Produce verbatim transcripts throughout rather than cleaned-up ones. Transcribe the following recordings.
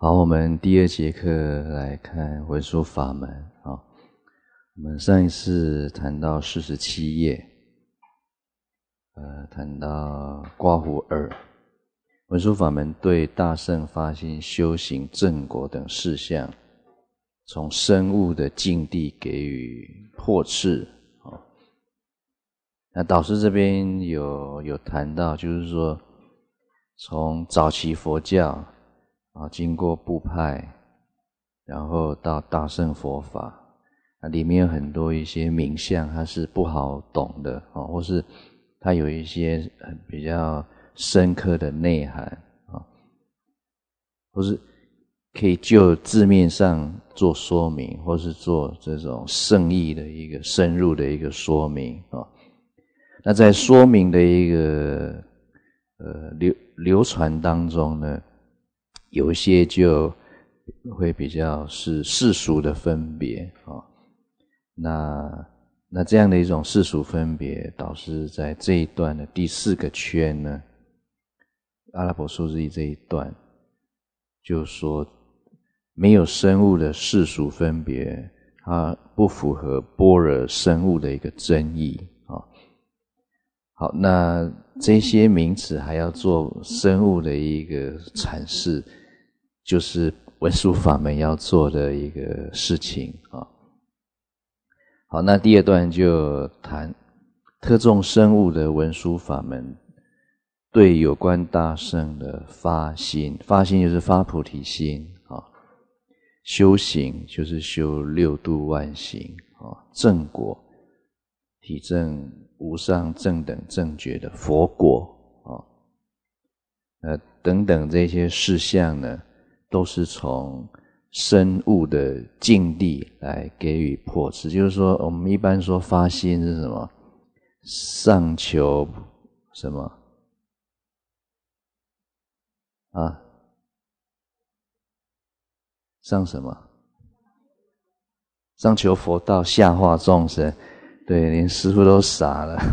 好，我们第二节课来看文殊法门啊。我们上一次谈到四十七页，呃，谈到刮胡二，文殊法门对大乘发心修行正果等事项，从生物的境地给予破斥啊。那导师这边有有谈到，就是说从早期佛教啊，经过部派，然后到大乘佛法，那里面有很多一些名相，它是不好懂的啊，或是它有一些比较深刻的内涵啊，或是可以就字面上做说明，或是做这种圣义的一个深入的一个说明啊。那在说明的一个呃流流传当中呢，有一些就会比较是世俗的分别啊，那那这样的一种世俗分别，导师在这一段的第四个圈呢，阿拉伯数字一这一段，就说没有生物的世俗分别，它不符合般若生物的一个真义啊。好，那这些名词还要做生物的一个阐释，就是文殊法门要做的一个事情啊。好，那第二段就谈特重生物的文殊法门对有关大乘的发心，发心就是发菩提心啊，修行就是修六度万行啊，正果体证无上正等正觉的佛果啊，呃等等这些事项呢，都是从生物的境地来给予破斥。就是说我们一般说发心是什么？上求什么啊？上什么？上求佛道，下化众生。对，连师父都傻了。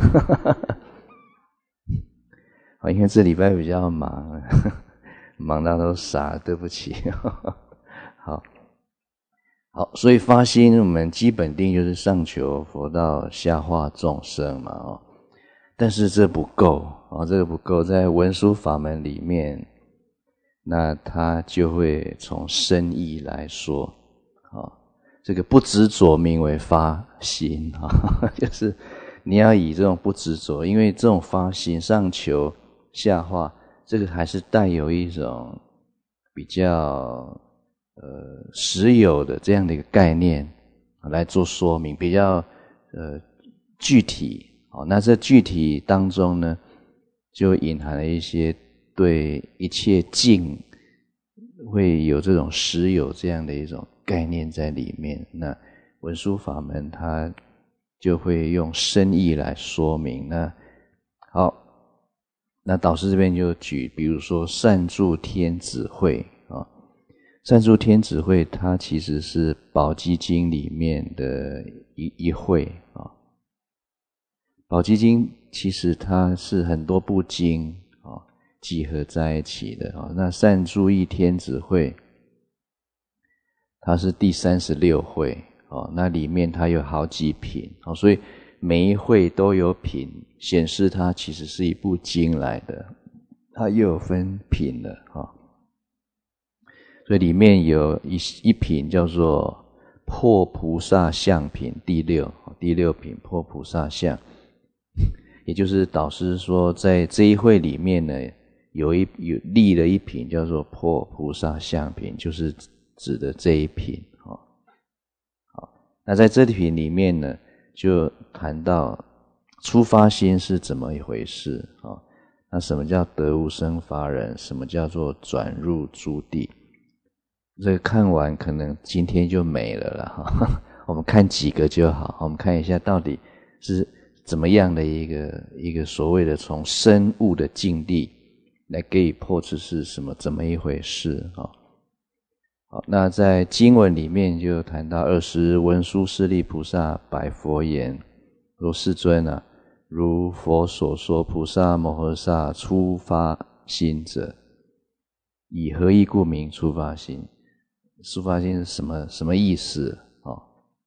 好，因为这礼拜比较忙，忙到都傻了，对不起。好，好，所以发心我们基本定就是上求佛道，下化众生嘛，哦，但是这不够哦，这个不够，在文殊法门里面，那它就会从深义来说，哦，这个不执着名为发心啊，哦，就是你要以这种不执着，因为这种发心上求下化，这个还是带有一种比较呃实有的这样的一个概念来做说明，比较呃具体。好，那这具体当中呢，就隐含了一些对一切境会有这种实有这样的一种概念在里面。那文殊法门它就会用深义来说明。那好，那导师这边就举，比如说善住天子会啊，善住天子会它其实是宝积经里面的一一会啊。宝积经其实它是很多部经啊集合在一起的啊。那善住一天子会，它是第三十六会哦，那里面它有好几品哦，所以每一会都有品，显示它其实是一部经来的，它又有分品了啊。所以里面有一一品叫做破菩萨相品第六，第六品破菩萨相，也就是导师说在这一会里面呢，有一有立了一品叫做破菩萨相品，就是指的这一品。好，那在这一品里面呢，就谈到初发心是怎么一回事啊？那什么叫得无生法忍？什么叫做转入诸地？这个看完可能今天就没了啦哈，我们看几个就好。我们看一下到底是怎么样的一个一个所谓的从生物的境地来给予破斥是什么怎么一回事啊？好，那在经文里面就谈到二十文殊师利菩萨白佛言：若世尊啊，如佛所说，菩萨摩诃萨初发心者， 以何意故名初发心？初发心是什么什么意思？哦，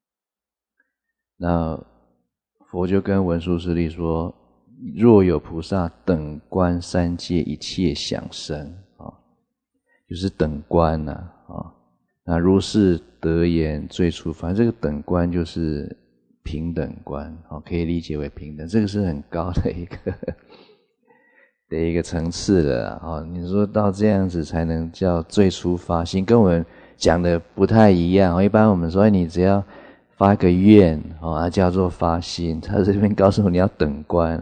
那佛就跟文殊师利说：若有菩萨等观三界一切想生，啊，就是等观呐，啊，那如是得言最初发，这个等观就是平等观，啊，可以理解为平等，这个是很高的一个的一个层次了啊！你说到这样子才能叫最初发心，跟我们讲的不太一样。一般我们说你只要发个愿哦，它叫做发心，他这边告诉你要等观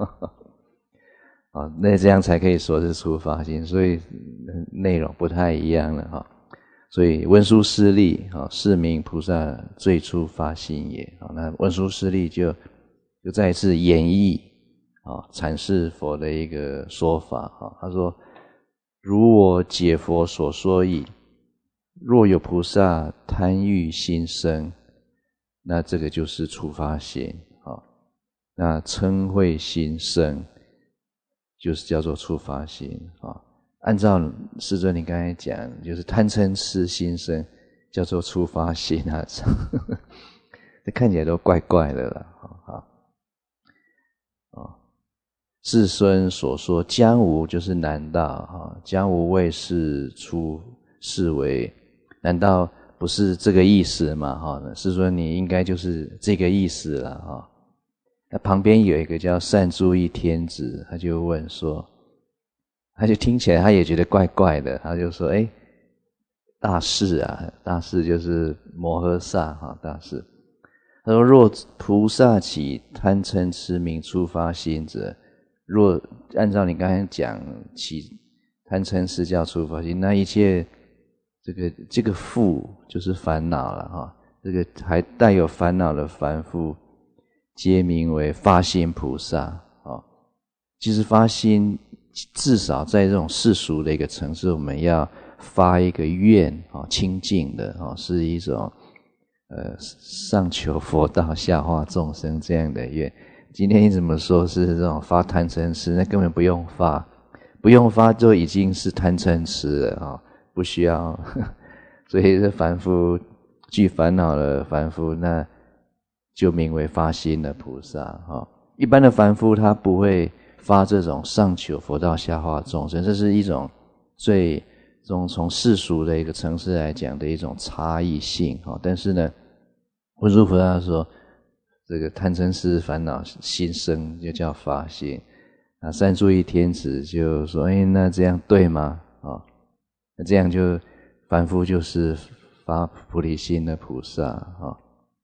啊，那这样才可以说是初发心，所以内容不太一样了哈。所以文殊师利啊，是名菩萨最初发心也啊。那文殊师利就就再一次演绎啊，阐释佛的一个说法啊。他说：如我解佛所说义，若有菩萨贪欲心生，那这个就是初发心啊。那嗔恚心生，就是叫做初发心啊。按照师尊你刚才讲，就是贪嗔痴心生，叫做初发心啊。这看起来都怪怪的了啊。啊，世尊所说将无，就是难道啊，将无谓是出是为，难道不是这个意思吗？哈，世尊你应该就是这个意思了哈。那旁边有一个叫善注意天子，他就问说，他就听起来他也觉得怪怪的，他就说：哎，大士啊，大士就是摩诃萨哈，大士。他说：若菩萨起贪嗔痴名初发心者，若按照你刚才讲起贪嗔痴叫初发心，那一切这个这个缚就是烦恼了哈，这个还带有烦恼的凡夫，皆名为发心菩萨啊。其实发心至少在这种世俗的一个层次，我们要发一个愿啊，清净的啊，是一种呃上求佛道，下化众生这样的愿。今天你怎么说是这种发贪嗔痴，那根本不用发，不用发就已经是贪嗔痴了啊，不需要。所以这凡夫具烦恼的凡夫，那就名为发心的菩萨啊。一般的凡夫他不会发这种上求佛道，下化众生，这是一种最从从世俗的一个层次来讲的一种差异性啊。但是呢，文殊菩萨说，这个贪嗔痴烦恼心生就叫发心。那善注意天子就说：哎，那这样对吗？啊，那这样就凡夫就是发菩提心的菩萨啊。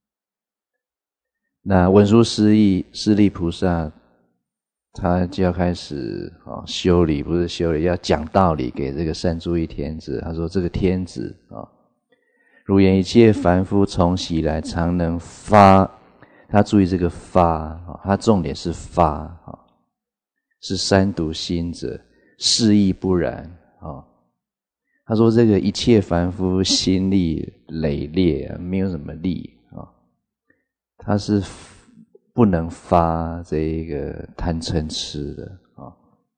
那文殊师利师利菩萨，他就要开始啊修理，不是修理，要讲道理给这个善注意天子。他说：这个天子啊，如言一切凡夫从昔来常能发，他注意这个发啊，他重点是发啊，是三毒心者，是亦不然啊。他说这个一切凡夫心力累劣，没有什么力啊，他是不能发这一个贪嗔痴的啊。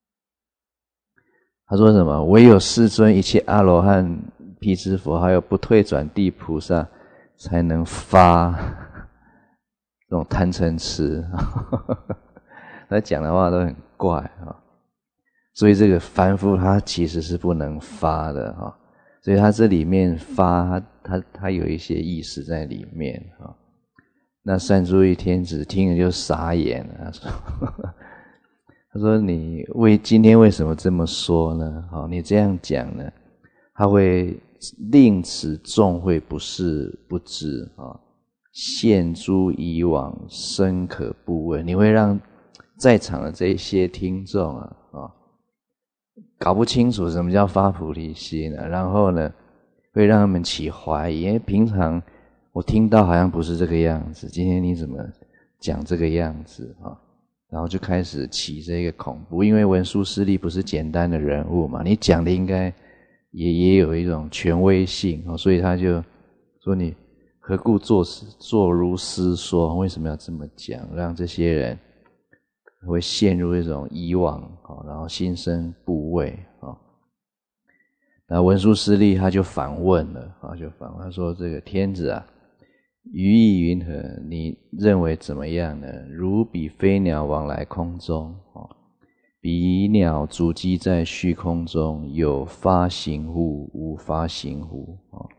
他说什么？唯有世尊一切阿罗汉、辟支佛，还有不退转地菩萨，才能发这种贪嗔痴。他讲的话都很怪啊。所以这个凡夫他其实是不能发的哈，所以他这里面发他他他有一些意思在里面哈。那善注意天子听了就傻眼了，他说他说你为今天为什么这么说呢？好，你这样讲呢，他会令此众会不是不知啊，现诸以往深可怖问，你会让在场的这些听众啊啊搞不清楚什么叫发菩提心啊，然后呢，会让他们起怀疑，因为平常我听到好像不是这个样子，今天你怎么讲这个样子啊？然后就开始起这个恐怖，因为文殊师利不是简单的人物嘛，你讲的应该也也有一种权威性啊，所以他就说你何故作作如斯说？为什么要这么讲？让这些人会陷入一种以往，然后心生怖畏。 那文殊师利他就反问了啊，就反问他说：“这个天子啊，于意云何？你认为怎么样呢？如彼飞鸟往来空中，彼鸟足迹在虚空中，有发行乎？无发行乎？”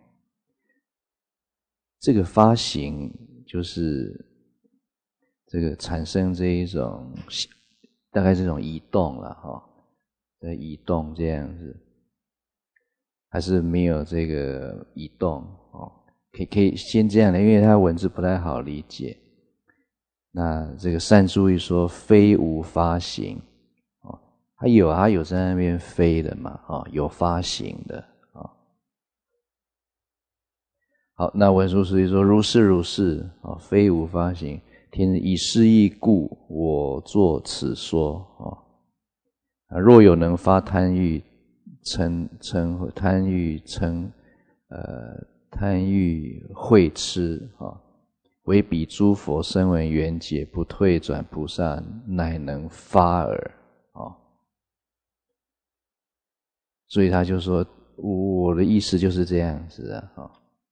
这个发行就是这个产生这一种大概这种移动了哈，在移动这样子，还是没有这个移动哦？可以可以先这样的，因为它文字不太好理解。那这个善注意说非无发行哦，它有它有在那边飞的嘛，哦，有发行的。好，那文殊师利说：“如是如是，啊，非无发行。天子以是义故，我作此说。啊，若有能发贪欲、嗔嗔贪欲嗔，呃，贪欲慧痴，啊，唯彼诸佛声闻缘觉，不退转菩萨，乃能发耳。”啊，所以他就说，我的意思就是这样子啊，啊。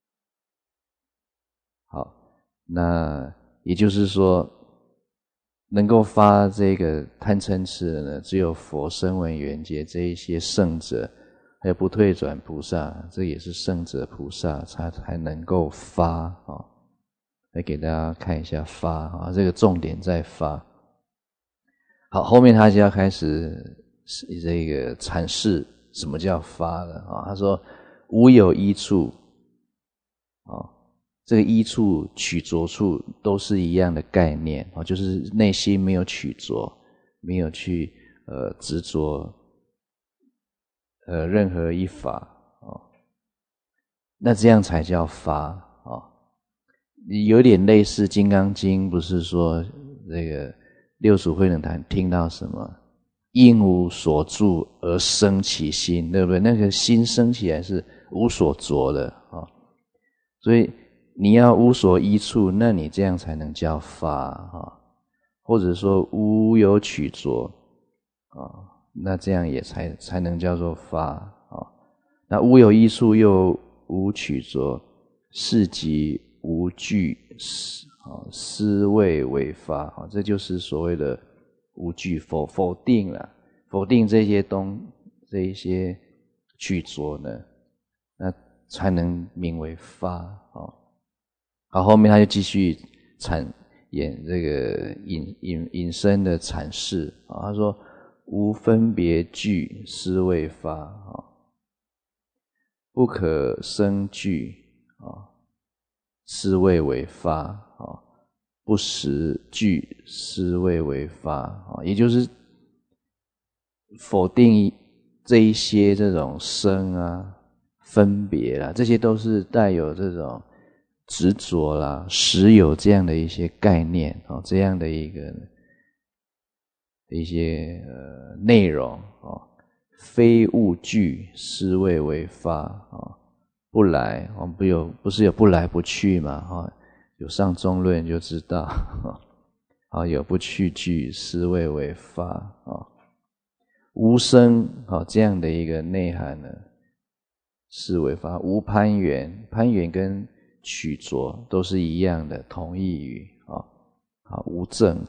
好，那也就是说，能够发这个贪嗔痴的呢，只有佛声闻缘觉这一些圣者，还有不退转菩萨，这也是圣者菩萨才才能够发啊。来给大家看一下发啊，这个重点在发。好，后面他就要开始这个阐释什么叫发了啊。他说：“无有依处啊。”这个依处、取着处都是一样的概念啊，就是内心没有取着，没有去呃执着呃任何一法啊，那这样才叫发啊。有点类似《金刚经》，不是说这个六祖慧能坛听到什么应无所住而生其心，对不对？那个心生起来是无所着的啊，所以你要无所依处，那你这样才能叫发啊，或者说无有取着啊，那这样也才才能叫做发啊。那无有依处又无取着，是即无惧啊，思谓为发啊，这就是所谓的无惧，否否定了，否定这些东这一些取着呢，那才能名为发啊。好，后面他就继续阐演这个引引引申的阐释啊。他说：“无分别惧，是谓发啊；不可生惧啊，是谓为发啊；不实惧，是谓为发啊。”也就是否定这一些这种生啊、分别啦，这些都是带有这种执着啦、实有这样的一些概念哦，这样的一个一些呃内容哦，非物具，是谓为发哦，不来哦，不有不是有不来不去嘛哦，有上中论就知道哦，有不去句，是谓为发哦，无生哦这样的一个内涵呢，是为发。无攀缘，攀缘跟取着都是一样的同义语啊。好，无正，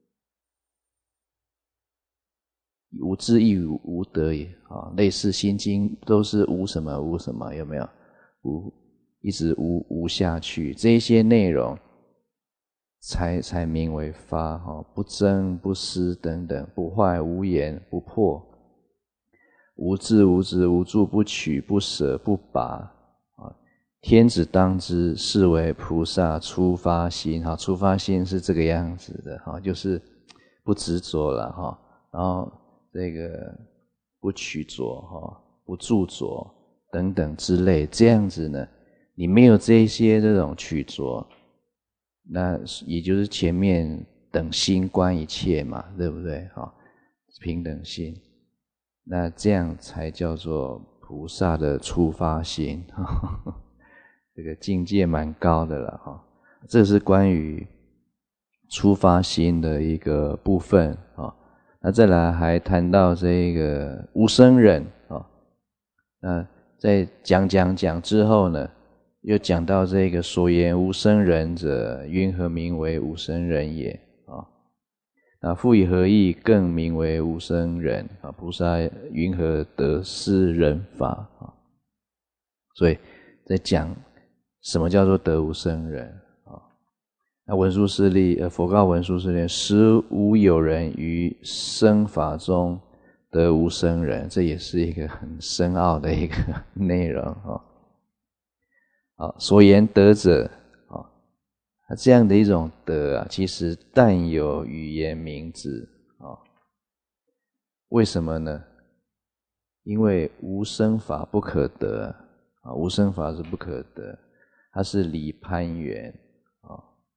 无智亦无无得也啊。类似心经都是无什么无什么，有没有？无一直无无下去，这一些内容才才名为发哈。不增不失等等，不坏无言不破，无智无执无住不取不舍不拔。天子当知，是为菩萨初发心。哈，初发心是这个样子的哈，就是不执着了哈，然后这个不取着哈，不住着等等之类，这样子呢，你没有这些这种取着，那也就是前面等心观一切嘛，对不对？哈，平等心，那这样才叫做菩萨的初发心。这个境界蛮高的了哈，这是关于初发心的一个部分啊。那再来还谈到这个无生忍啊，那在讲讲讲之后呢，又讲到这个所言无生人者，云何名为无生人也啊？那复以何义更名为无生人啊？菩萨云何得是人法啊？所以在讲什么叫做得无生人啊？那文殊师利，呃，佛告文殊师利：实无有人于生法中得无生人。这也是一个很深奥的一个内容啊。好，所言得者啊，这样的一种得啊，其实但有语言名字啊。为什么呢？因为无生法不可得啊，无生法是不可得，它是离攀缘啊，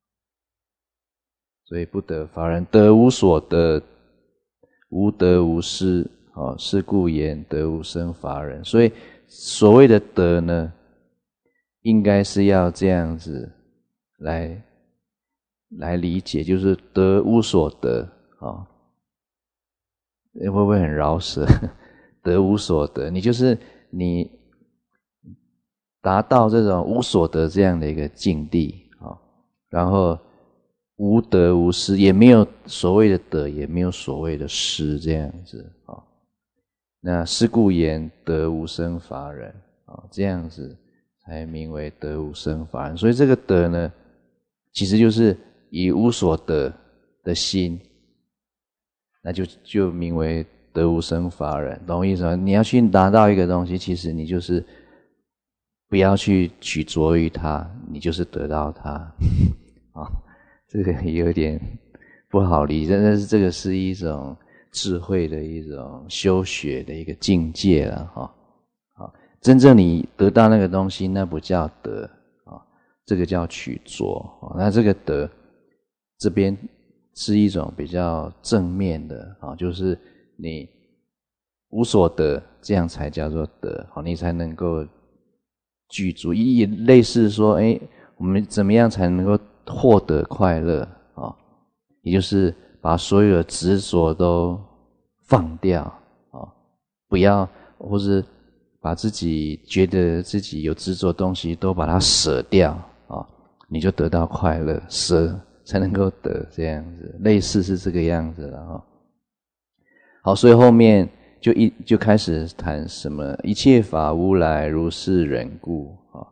所以不得法人。得无所得，无得无失啊，是故言得无生法人。所以所谓的得呢，应该是要这样子来来理解，就是得无所得啊，会不会很饶舌？得无所得，你就是你达到这种无所得这样的一个境地啊，然后无得无失，也没有所谓的得，也没有所谓的失，这样子啊。那是故言得无生法人啊，这样子才名为得无生法人。所以这个得呢，其实就是以无所得的心，那就就名为得无生法人，懂我意思吗？你要去达到一个东西，其实你就是不要去取着于它，你就是得到它啊。这个有点不好理解，但是这个是一种智慧的一种修学的一个境界了哈。好，真正你得到那个东西，那不叫得啊，这个叫取着。那这个得这边是一种比较正面的啊，就是你无所得，这样才叫做得，好，你才能够具足。也类似说，哎，我们怎么样才能够获得快乐啊？也就是把所有的执着都放掉啊，不要，或是把自己觉得自己有执着的东西都把它舍掉啊，你就得到快乐，舍才能够得，这样子，类似是这个样子了哈。好，所以后面就一就开始谈什么一切法无来，如是人故啊。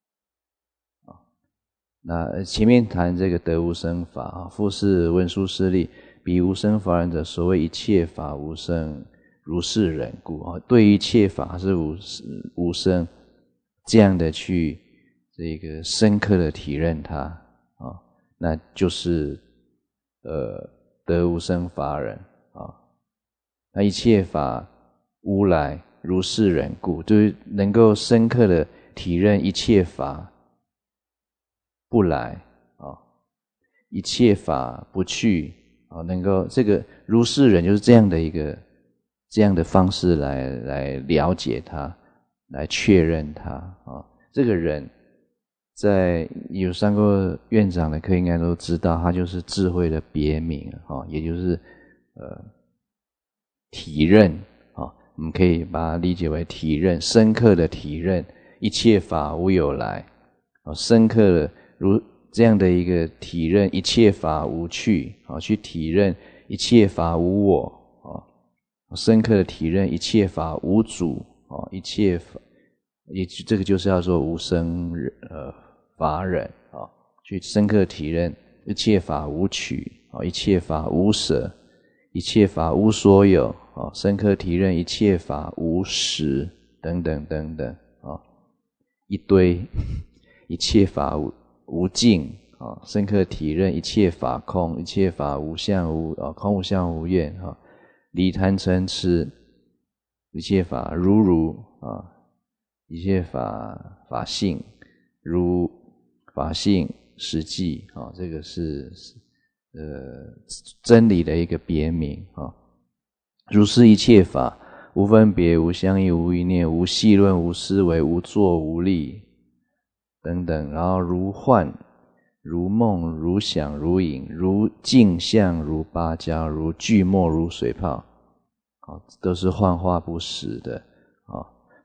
那前面谈这个得无生法啊，复是文殊师利，彼无生法人者，所谓一切法无生，如是人故啊。对于一切法是无无生，这样的去这个深刻的体认它啊，那就是呃得无生法人啊。那一切法无来，如是人故，就是能够深刻的体认一切法不来啊，一切法不去啊，能够这个如是人就是这样的一个这样的方式来来了解它，来确认它啊。这个人在有上过院长的课，应该都知道，他就是智慧的别名啊，也就是呃体认啊，我们可以把它理解为体认，深刻的体认一切法无有来啊，深刻的。如这样的一个体认一切法无去啊，去体认一切法无我啊，深刻的体认一切法无主啊，一切法也这个就是要说无生呃法忍啊，去深刻体认一切法无取啊，一切法无舍，一切法无所有啊，深刻体认一切法无实等等等等啊，一堆一切法无。无尽啊，深刻体认一切法空，一切法无相无啊，空无相无愿啊，离贪嗔痴，一切法如如啊，一切法法性如法性实际啊，这个是呃真理的一个别名啊。如是一切法，无分别，无相应，无一念，无细论，无思维，无作无力。等等，然后如幻、如梦、如想、如影、如镜像、如芭蕉、如聚沫、如水泡，啊，都是幻化不实的啊。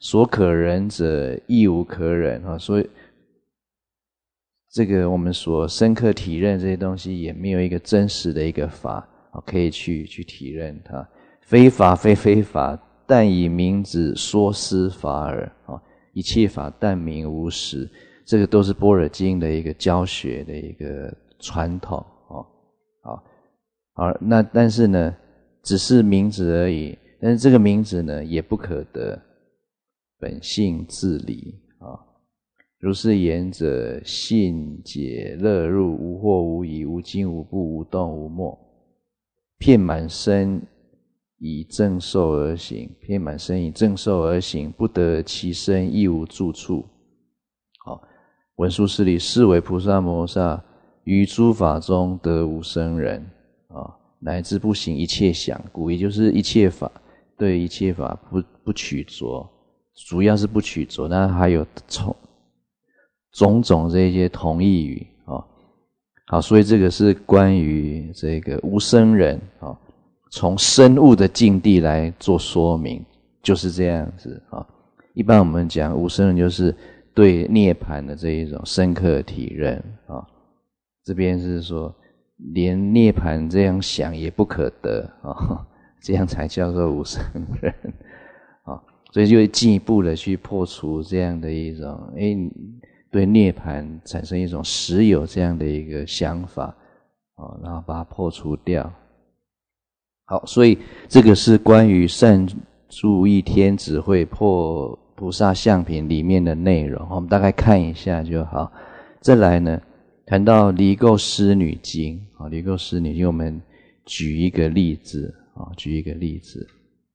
所可忍者亦无可忍啊，所以这个我们所深刻体认这些东西，也没有一个真实的一个法可以去去体认它。非法非非法，但以名字说施法耳啊！一切法但名无实，这个都是般若经的一个教学的一个传统哦。好，好，那但是呢，只是名字而已。但是这个名字呢，也不可得本性自理啊。如是言者，性解乐入，无惑无疑，无惊无怖，无动无默，遍满身以正受而行，遍满身以正受而行，不得其身亦无住处。好，文殊师利，是为菩萨摩萨于诸法中得无生忍啊，乃至不行一切想故，也就是一切法对一切法不不取着，主要是不取着，但还有种种种这些同义语啊。好，所以这个是关于这个无生忍啊。从生物的境地来做说明，就是这样子啊。一般我们讲无生忍，就是对涅槃的这一种深刻体认啊。这边是说，连涅槃这样想也不可得啊，这样才叫做无生忍啊。所以就会进一步的去破除这样的一种，诶，对涅槃产生一种实有这样的一个想法啊，然后把它破除掉。好，所以这个是关于善住意天子会破菩萨相品里面的内容，我们大概看一下就好。再来呢，谈到离垢施女经啊，离垢施女经，我们举一个例子啊，举一个例子。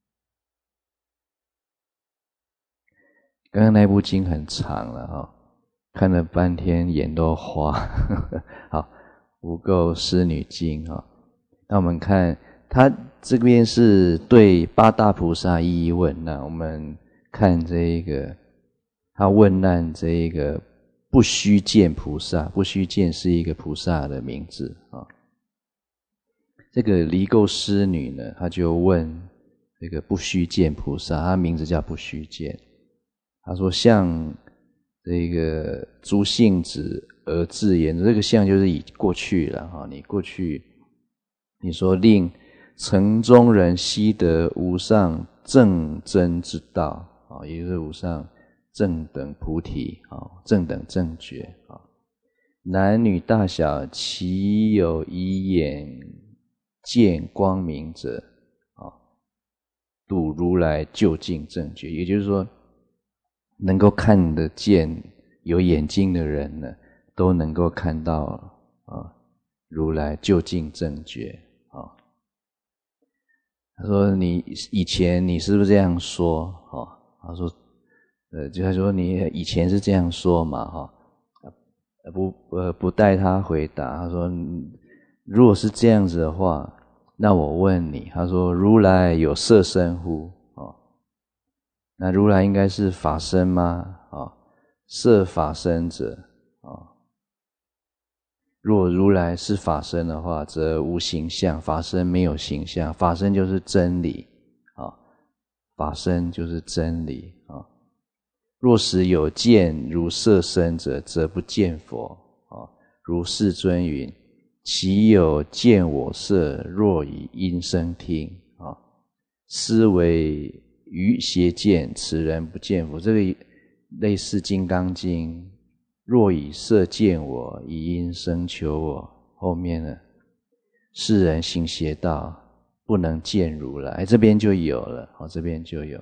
刚刚那部经很长了啊，看了半天眼都花。好，无垢施女经啊，那我们看。他这边是对八大菩萨一一问难，我们看这一个，他问难这一个不须见菩萨，不须见是一个菩萨的名字啊。这个离垢施女呢，他就问这个不须见菩萨，他名字叫不须见。他说：像这个诸性子而自言，这个相就是已过去了哈，你过去你说令城中人悉得无上正真之道啊，也就是无上正等菩提啊，正等正觉啊。男女大小，其有以眼见光明者啊，睹如来究竟正觉。也就是说，能够看得见有眼睛的人呢，都能够看到啊如来究竟正觉啊。他说：“你以前你是不是这样说？”哦，他说：“呃，就他说你以前是这样说嘛？”哈，不呃不待他回答，他说：“如果是这样子的话，那我问你，他说如来有色身乎？哦，那如来应该是法身吗？哦，色法身者，哦。”若如来是法身的话，则无形象，法身没有形象，法身就是真理啊，法身就是真理啊。若实有见如色身者，则不见佛啊。如世尊云：其有见我色，若以音声听啊，斯为余邪见，此人不见佛。这个类似《金刚经》。若以色见我，以音声求我，后面呢，世人行邪道，不能见如来，这边就有了，好，这边就有。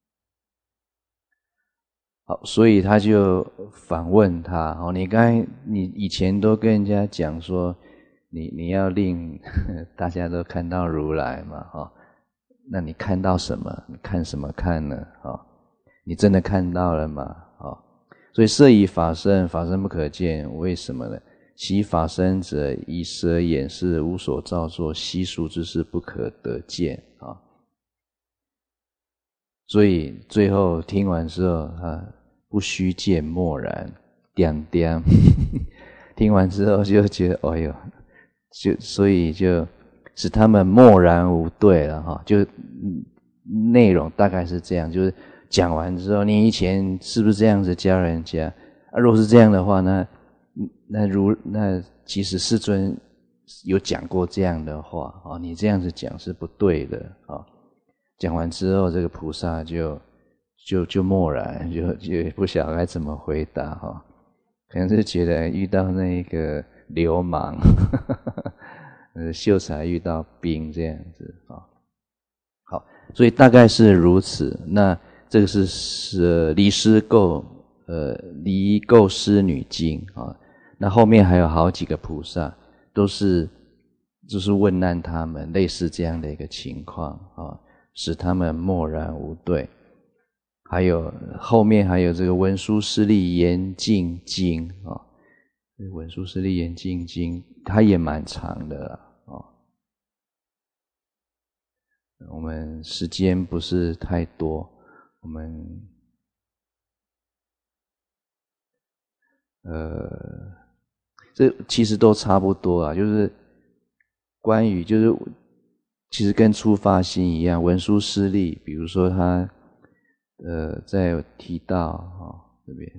好，所以他就反问他，哦，你刚才你以前都跟人家讲说，你你要令大家都看到如来嘛，哈，那你看到什么？你看什么看呢？哈，你真的看到了吗？哈。所以色以法身，法身不可见，为什么呢？其法身者，以舌眼视无所造作，稀疏之事不可得见啊。所以最后听完之后，他不须见，默然点点。听完之后就觉得，哎呦，就所以就使他们默然无对了哈。就内容大概是这样，就是。 讲完之后，你以前是不是这样子教人家？啊，如果是这样的话，那那如那其实世尊有讲过这样的话啊，你这样子讲是不对的啊。讲完之后，这个菩萨就就就默然，就就不晓得该怎么回答哈，可能是觉得遇到那个流氓，呃，秀才遇到兵这样子啊。好，所以大概是如此。那这个是是离师垢呃离垢师女经啊。那后面还有好几个菩萨，都是就是问难他们类似这样的一个情况啊，使他们默然无对。还有后面还有这个文殊师利严净经啊，文殊师利严净经它也蛮长的啦啊。我们时间不是太多，我们呃。这其实都差不多啊，就是关于就是其实跟出发心一样，文殊师利，比如说他呃在提到哦这边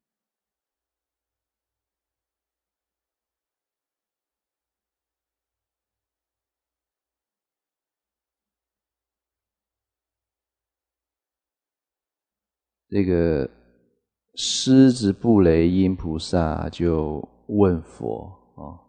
这个狮子布雷音菩萨就问佛哦。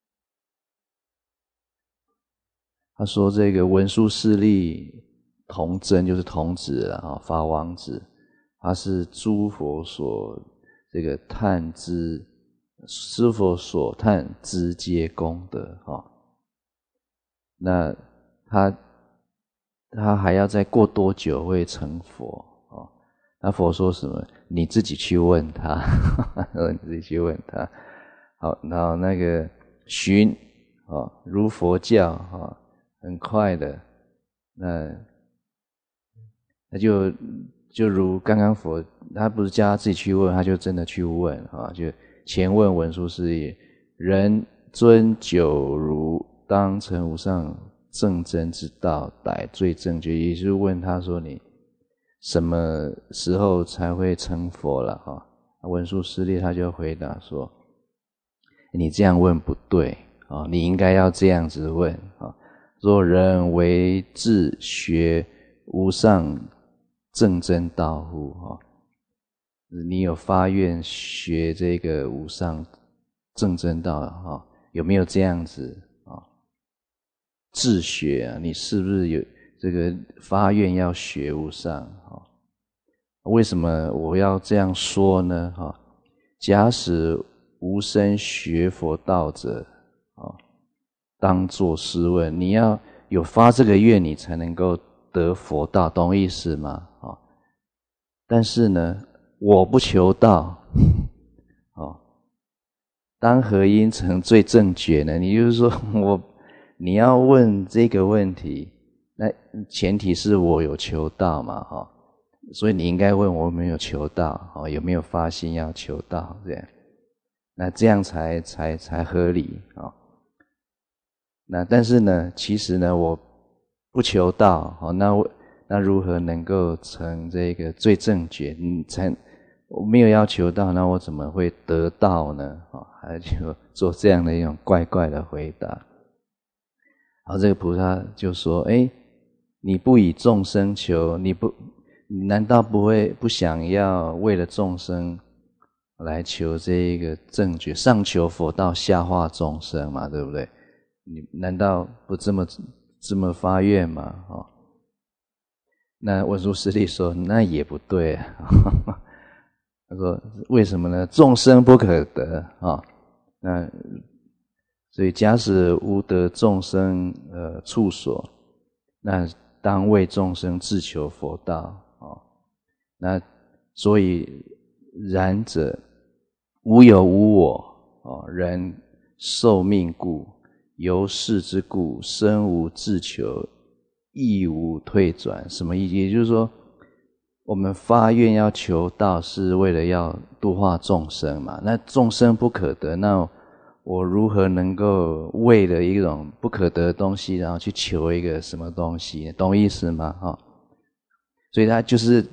他说：“这个文殊师利童真就是童子啊，法王子，他是诸佛所这个探知，诸佛所探知皆功德哈。那他他还要再过多久会成佛啊？那佛说什么？你自己去问他，你自己去问他。好，然后那个寻啊，如佛教啊。”很快的，那那就就如刚刚佛，他不是叫他自己去问，他就真的去问啊，就前问文殊师利，人尊久如当成无上正真之道，逮最正觉，也就是问他说你什么时候才会成佛了哈？文殊师利他就回答说，你这样问不对啊，你应该要这样子问啊。若人为自学无上正真道乎？你有发愿学这个无上正真道，有没有这样子自学啊？你是不是有这个发愿要学无上？为什么我要这样说呢？假使无生学佛道者，当作试问，你要有发这个愿，你才能够得佛道，懂意思吗？哦，但是呢，我不求道，哦，当何因成最正觉呢？你就是说我，你要问这个问题，那前提是我有求道嘛，哈、哦，所以你应该问我有没有求道，哦，有没有发心要求道，这样，那这样才才才合理啊。哦，那但是呢，其实呢，我不求道，哦，那我那如何能够成这个最正觉？你才我没有要求道，那我怎么会得道呢？哦，还就做这样的一种怪怪的回答。然后这个菩萨就说：“哎，你不以众生求，你不，你难道不会不想要为了众生来求这一个正觉？上求佛道，下化众生嘛，对不对？你难道不这么这么发愿吗？”哦，那文殊师利说：“那也不对啊。”他说：“为什么呢？众生不可得啊，哦！那所以假使无得众生呃处所，那当为众生自求佛道哦。那所以然者无有无我哦，人受命故。”由是之故，身无自求，亦无退转。什么意思？也就是说，我们发愿要求道，是为了要度化众生嘛。那众生不可得，那我如何能够为了一种不可得的东西，然后去求一个什么东西？懂意思吗？哈，所以他就是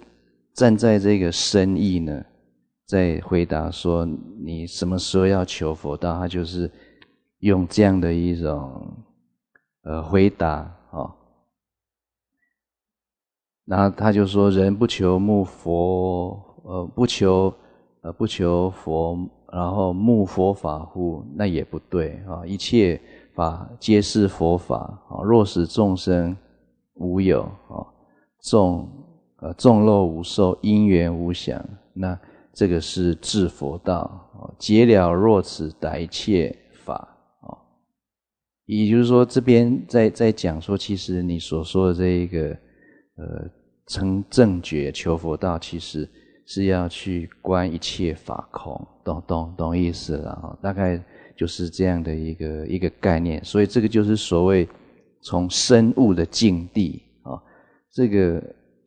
站在这个深意呢，在回答说你什么时候要求佛道，他就是用这样的一种呃回答哦。然后他就说：人不求慕佛，呃，不求呃不求佛，然后慕佛法乎？那也不对啊！一切法皆是佛法啊！若使众生无有啊，众呃众漏无受，因缘无想，那这个是至佛道啊！解了若此达一切法啊！也就是说，这边在在讲说，其实你所说的这一个呃成正觉求佛道，其实是要去观一切法空，懂懂懂意思了啊！大概就是这样的一个一个概念，所以这个就是所谓从深悟的境地啊，这个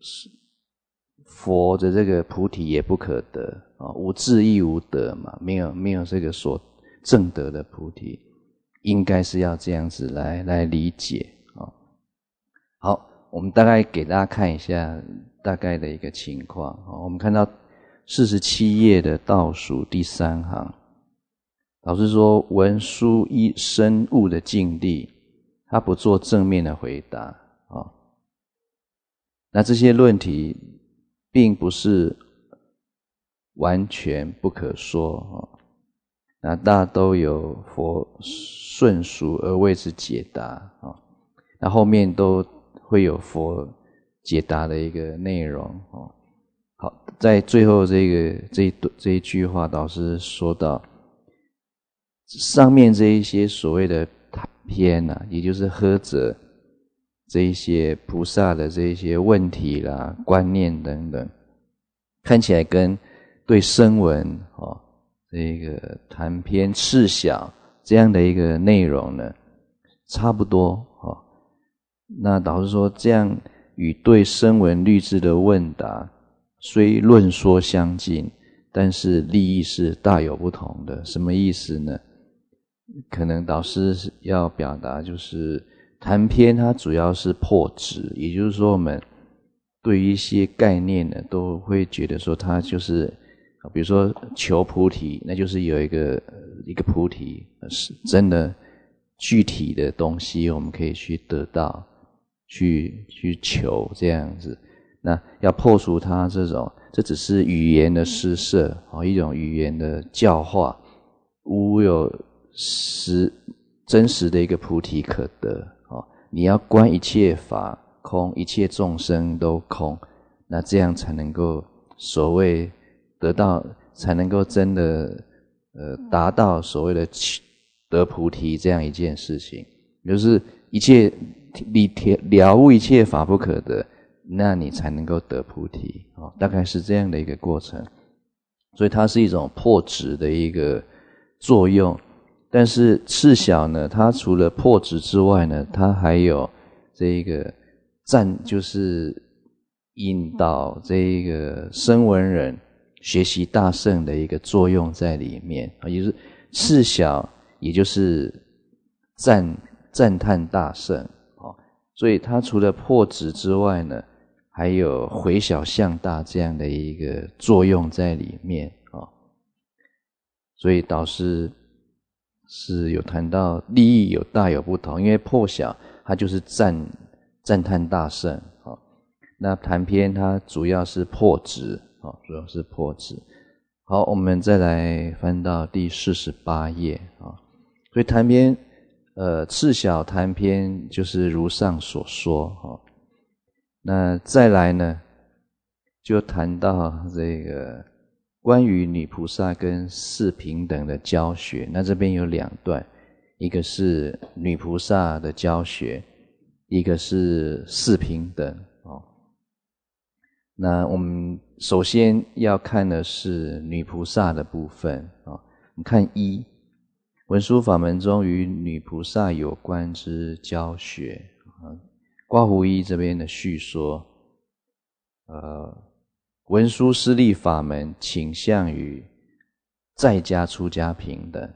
佛的这个菩提也不可得啊，无智亦无得嘛，没有没有这个所证得的菩提，应该是要这样子来来理解啊。好，我们大概给大家看一下大概的一个情况啊。我们看到四十七页的倒数第三行，老师说文殊依深悟的境地，他不做正面的回答啊。那这些论题并不是完全不可说啊，那大都有佛顺熟而为之解答啊。那后面都会有佛解答的一个内容啊。好，在最后这个这一这一句话，导师说到上面这一些所谓的谈篇啊，也就是呵责这一些菩萨的这一些问题啦、观念等等，看起来跟对声闻哦这个谈篇赤晓这样的一个内容呢差不多哦。那导师说，这样与对声闻律知的问答虽论说相近，但是利益是大有不同的。什么意思呢？可能导师要表达就是谈篇它主要是破执，也就是说我们对于一些概念呢都会觉得说它就是比如说求菩提，那就是有一个一个菩提是真的具体的东西我们可以去得到去去求这样子。那要破除它这种这只是语言的施设一种语言的教化，无有实真实的一个菩提可得。你要观一切法空，一切众生都空，那这样才能够所谓得到，才能够真的呃达到所谓的得菩提这样一件事情，就是一切你了悟一切法不可得，那你才能够得菩提哦，大概是这样的一个过程。所以它是一种破执的一个作用。但是赤晓呢，它除了破执之外呢，它还有这一个赞，就是引导这一个声闻人学习大乘的一个作用在里面啊，也就是赤晓，也就是赞赞叹大乘啊，所以它除了破执之外呢，还有回小向大这样的一个作用在里面啊，所以导师是有谈到利益有大有不同，因为破晓它就是赞赞叹大乘啊，那谈篇它主要是破执啊，主要是破执。好，我们再来翻到第四十八页啊，所以谈篇呃赤晓谈篇就是如上所说啊，那再来呢就谈到这个关于女菩萨跟四平等的教学，那这边有两段，一个是女菩萨的教学，一个是四平等哦。那我们首先要看的是女菩萨的部分啊，我们看一文殊法门中与女菩萨有关之教学啊，刮胡一这边的叙说，呃。文殊师利法门倾向于在家出家平等，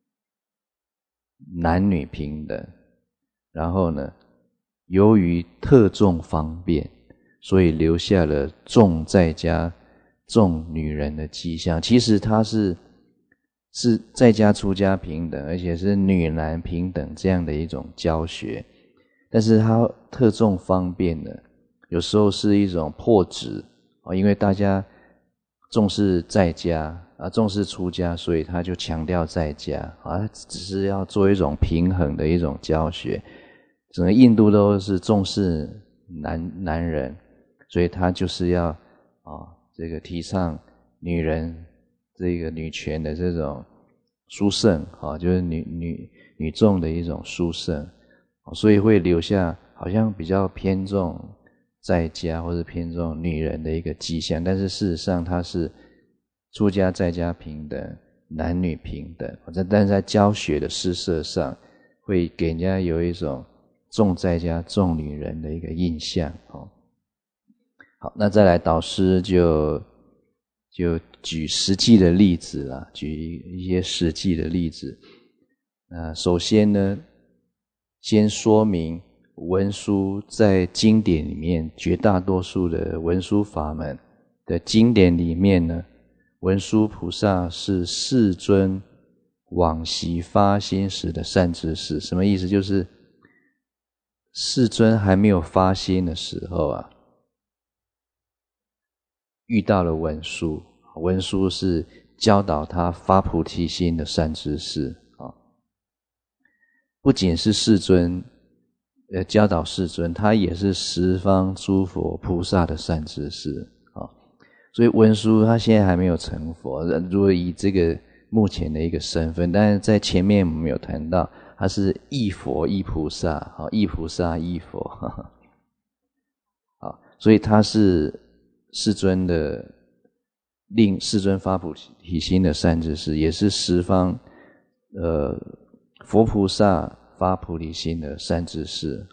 男女平等，然后呢由于特重方便， 所以留下了重在家重女人的迹象。其实他是是在家出家平等，而且是女男平等这样的一种教学，但是他特重方便的，有时候是一种破执，因为大家重视在家啊，重视出家，所以他就强调在家啊，只是要做一种平衡的一种教学。整个印度都是重视男男人，所以他就是要啊这个提倡女人这个女权的这种殊胜啊，就是女女女众的一种殊胜，所以会留下好像比较偏重在家或者偏重女人的一个迹象，但是事实上它是出家在家平等，男女平等，但是在教学的施设上会给人家有一种重在家重女人的一个印象。好，那再来导师就就举实际的例子啦，举一些实际的例子。那首先呢，先说明文殊在经典里面，绝大多数的文殊法门的经典里面呢，文殊菩萨是世尊往昔发心时的善知识。什么意思？就是世尊还没有发心的时候啊，遇到了文殊，文殊是教导他发菩提心的善知识啊。不仅是世尊呃教导世尊，他也是十方诸佛菩萨的善知识啊。所以文殊他现在还没有成佛，如果以这个目前的一个身份，但是在前面我们有谈到他是一佛一菩萨，一菩萨一佛，好，所以他是世尊的令世尊发菩提心的善知识，也是十方呃佛菩萨发菩提心的善知识。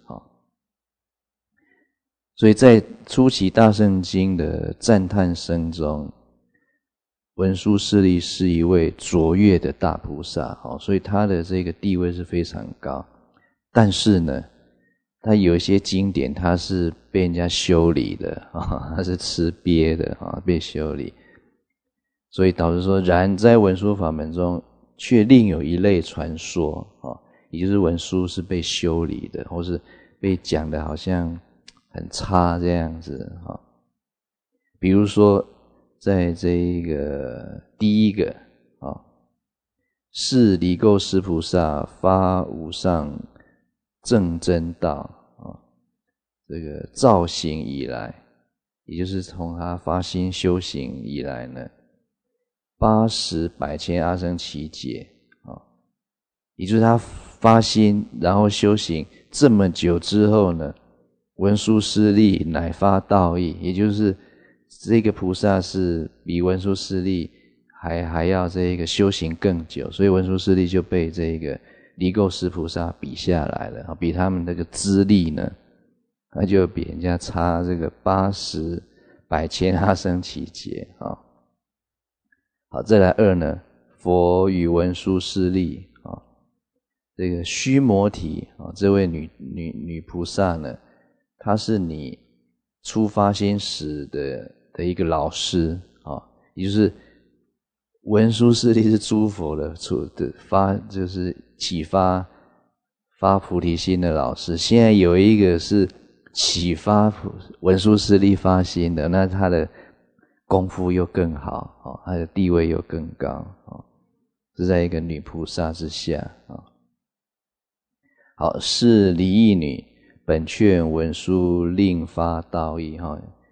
所以在初期大乘经的赞叹声中，文殊师利是一位卓越的大菩萨，所以他的这个地位是非常高。但是呢，他有一些经典他是被人家修理的，他是吃瘪的，被修理。所以导致说，然在文殊法门中却另有一类传说，也就是文殊是被修理的，或是被讲的好像很差这样子。比如说在这个第一个啊，是离垢师菩萨发无上正真道啊，这个造行以来，也就是从他发心修行以来呢，八十百千阿僧祇劫啊，也就是他发心然后修行这么久之后呢，文殊师利乃发道义，也就是这个菩萨是比文殊师利还还要这个修行更久，所以文殊师利就被这个离垢师菩萨比下来了，比他们这个资历呢，他就比人家差这个八十百千阿僧祇劫啊。好，再来二呢，佛与文殊师利啊，这个须摩提啊，这位女女女菩萨呢，她是你初发心时的的一个老师啊，也就是文殊师利是诸佛的出的发，就是启发发菩提心的老师。现在有一个是启发文殊师利发心的，那他的功夫又更好，他的地位又更高，是在一个女菩萨之下。好，是离异女本劝文殊令发道义。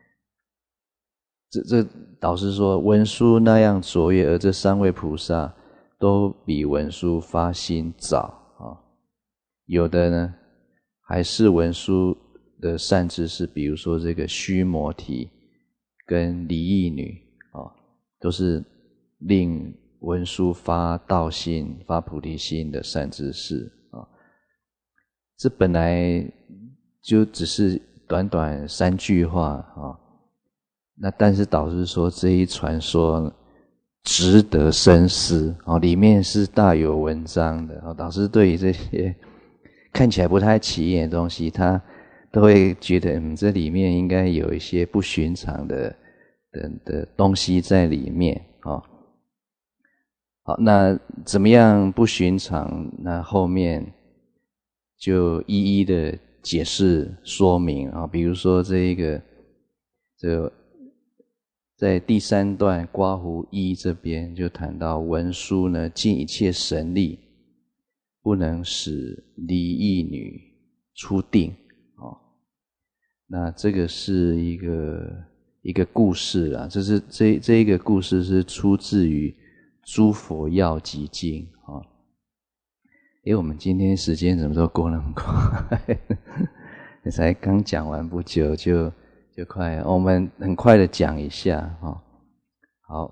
这这导师说文殊那样卓越，而这三位菩萨都比文殊发心早啊。有的呢还是文殊的善知识，比如说这个须摩提跟离异女啊，都是令文殊发道心发菩提心的善知识啊。这本来就只是短短三句话啊，那但是导师说这一传说值得深思，里面是大有文章的。导师对于这些看起来不太起眼的东西，他都都会觉得，嗯，这里面应该有一些不寻常的的的东西在里面啊。好，那怎么样不寻常？那后面就一一的解释说明啊。比如说这一个，这在第三段刮胡一这边就谈到文殊呢，尽一切神力，不能使离异女出定。那这个是一个一个故事啊，这是这这一个故事是出自于《诸佛药集经》啊。诶，我们今天时间怎么都过那么快？才刚讲完不久就就快了，我们很快的讲一下啊。好，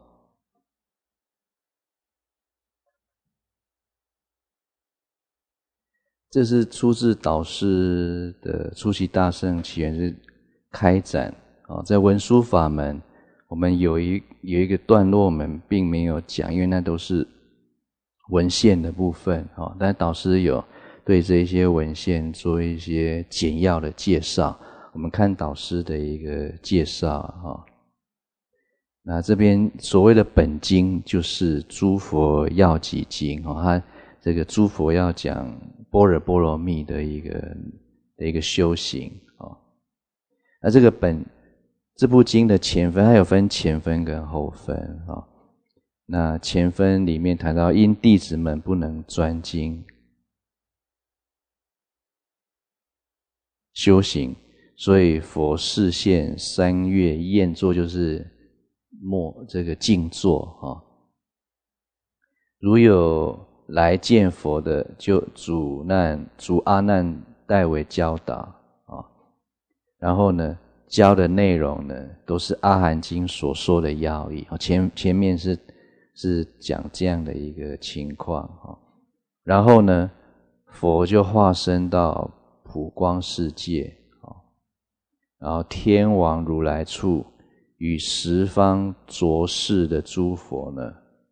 这是出自导师的《出席大乘起源是开展啊，在文殊法门，我们有一有一个段落我们并没有讲，因为那都是文献的部分啊。但导师有对这些文献做一些简要的介绍，我们看导师的一个介绍啊。那这边所谓的本经就是《诸佛药集经》啊，它这个诸佛要讲般若波罗蜜的一个的一个修行啊。那这个本这部经的前分，它有分前分跟后分啊。那前分里面谈到，因弟子们不能专精修行，所以佛示现三月宴坐，就是默这个静坐啊。如有来见佛的，就主难主阿难代为教导啊。然后呢，教的内容呢，都是阿含经所说的要义。前前面是是讲这样的一个情况啊。然后呢，佛就化身到普光世界啊，然后天王如来处，与十方浊世的诸佛呢，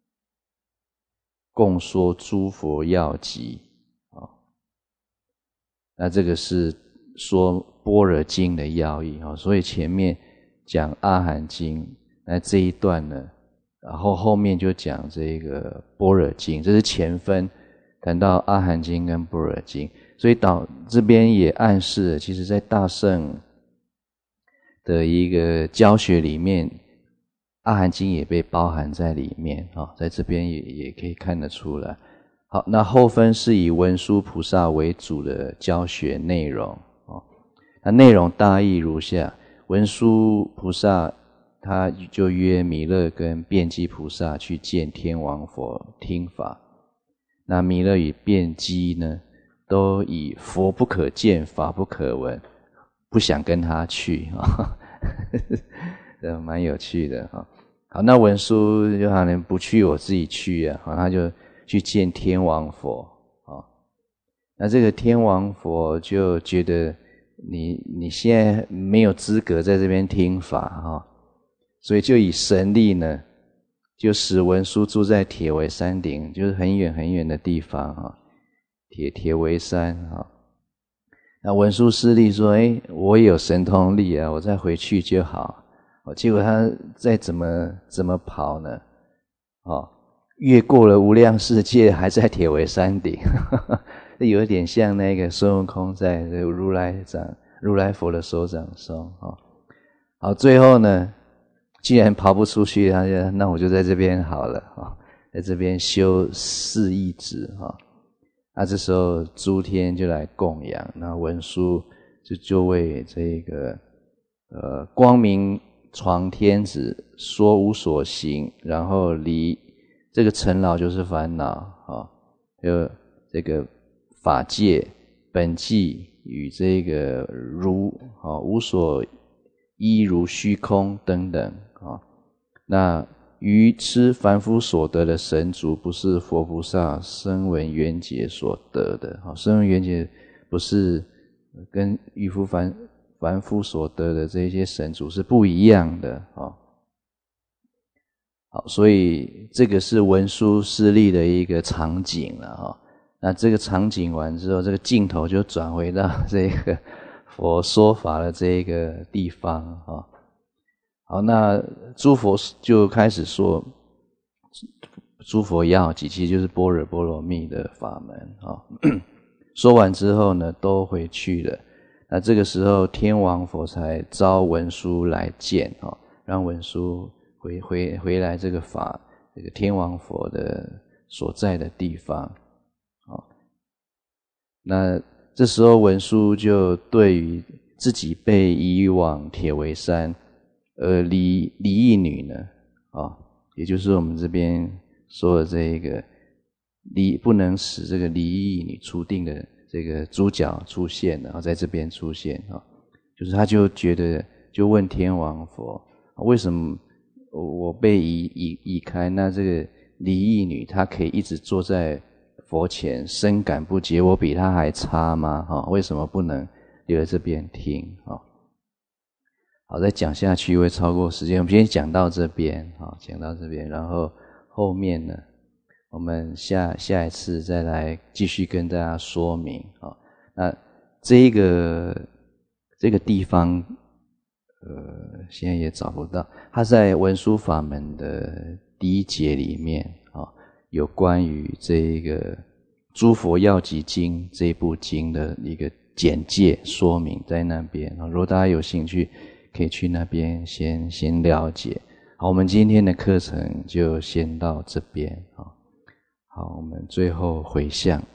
共说诸佛要集啊。那这个是说般若经的要义啊，所以前面讲阿含经，那这一段呢，然后后面就讲这个般若经，这是前分谈到阿含经跟般若经，所以导这边也暗示了，其实在大乘的一个教学里面，阿含经也被包含在里面啊，在这边也也可以看得出来。好，那后分是以文殊菩萨为主的教学内容啊。那内容大意如下：文殊菩萨他就约弥勒跟辩机菩萨去见天王佛听法。那弥勒与辩机呢，都以佛不可见，法不可闻，不想跟他去啊，这蛮有趣的哈。好，那文殊就好像不去，我自己去啊，好，他就去见天王佛啊。那这个天王佛就觉得你你现在没有资格在这边听法哈，所以就以神力呢，就使文殊住在铁围山顶，就是很远很远的地方哈，铁铁围山哈。那文殊师利说：“哎，我也有神通力啊，我再回去就好。”哦，结果他再怎么怎么跑呢？哦，越过了无量世界，还在铁围山顶，有一点像那个孙悟空在如来掌如来佛的手掌中哦。好，最后呢，既然跑不出去，他就那我就在这边好了啊、哦，在这边修四义止哈。哦，那这时候诸天就来供养，那文殊就就为这个呃光明床天子说无所行，然后离这个尘劳就是烦恼啊，就这个法界本际与这个如啊无所依如虚空等等啊。那愚痴凡夫所得的神足，不是佛菩萨声闻缘觉所得的。好，声闻缘觉不是跟愚夫凡凡夫所得的这些神足是不一样的啊。好，所以这个是文殊师利的一个场景了哈。那这个场景完之后，这个镜头就转回到这个佛说法的这一个地方啊。好，那诸佛就开始说诸佛要集，其实就是般若波罗蜜的法门啊。说完之后呢，都回去了。那这个时候，天王佛才召文殊来见啊，让文殊回回回来这个法，这个天王佛的所在的地方啊。那这时候文殊就对于自己被移往铁围山，而离离异女呢，啊，也就是我们这边说的这一个离不能使这个离异女出定的这个主角出现了，在这边出现啊，就是他就觉得就问天王佛，为什么我被移移移开？那这个离异女她可以一直坐在佛前深感不竭，我比她还差吗？哈，为什么不能留在这边听？哈，好，再讲下去会超过时间，我们先讲到这边，好，讲到这边，然后后面呢，我们下下一次再来继续跟大家说明啊。那这一个这个地方，呃，现在也找不到，它在文殊法门的第一节里面啊，有关于这一个《诸佛要集经》这部经的一个简介说明在那边啊。如果大家有兴趣，可以去那边先先了解。好，我们今天的课程就先到这边啊。好，我们最后回向。